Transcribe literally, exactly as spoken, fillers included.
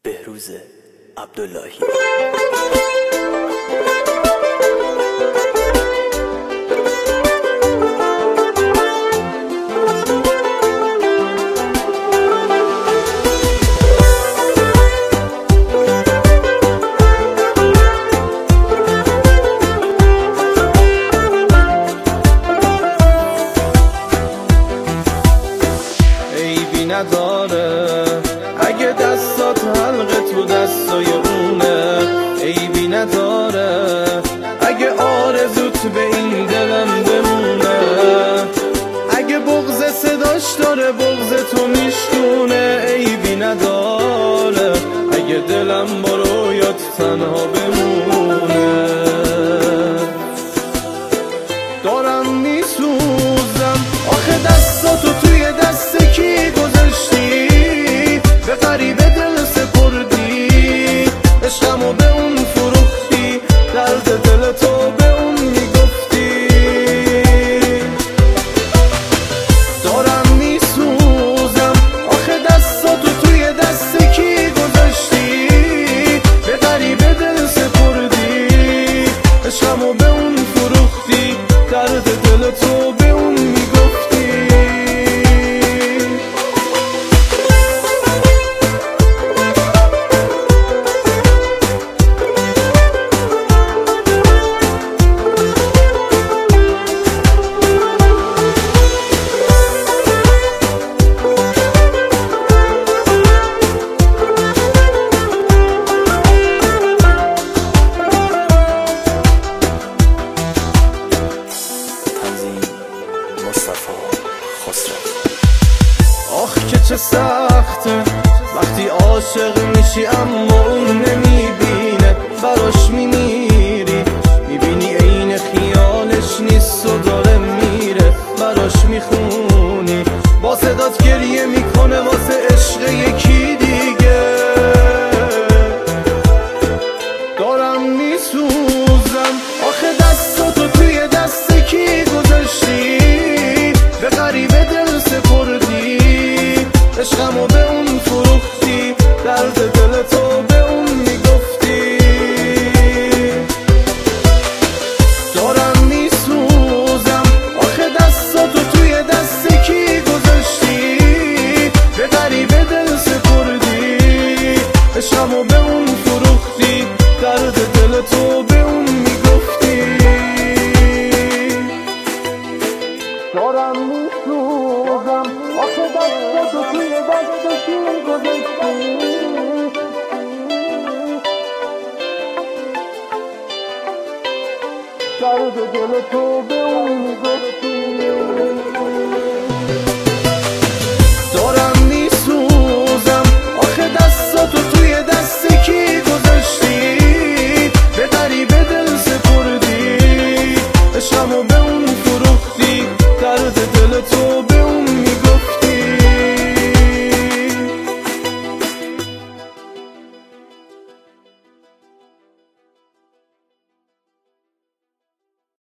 بهروز عبداللهی. نداره اگه دستات حلقه تو دستای اونه، عیبی نداره اگه آرزوت به این دلم بمونه، اگه بغض صداش داره بغض تو میشکونه، عیبی نداره اگه دلم با رویات تنها بمونه. دارم میسوزم آخه دستاتو توی دست کی گذاشتی، به غریبه دل سپردی، عشقمو به اون فروختی، درد دل تو به اون میگفتی. دارم میسوزم آخه دستاتو توی دست کی گذاشتی، به غریبه دل سپردی، عشقمو به اون فروختی، درد دل تو به اون میگفتی. آخ که چه سخته وقتی عاشق میشی اما اون نمیبینه، براش میمیری، میبینی عین خیالش نیست و داره میره، براش میخونی، با صدات گریه میکنه واسه عشق یکی دیگه. دارم میسوزم آخه دستاتو توی دست کی گذاشتی، به غریبه دل سپردی، عشقمو به اون فروختی، درد دل تو به اون میگفتی. دارم میسوزم آخه دستاتو توی دست کی گذاشتی، به غریبه دل سپردی، عشقمو به اون فروختی، درد دل تو به اون میگفتی. دارم میسوزم آخه دستاتو توی دست کی گذاشتی، درد دل تو به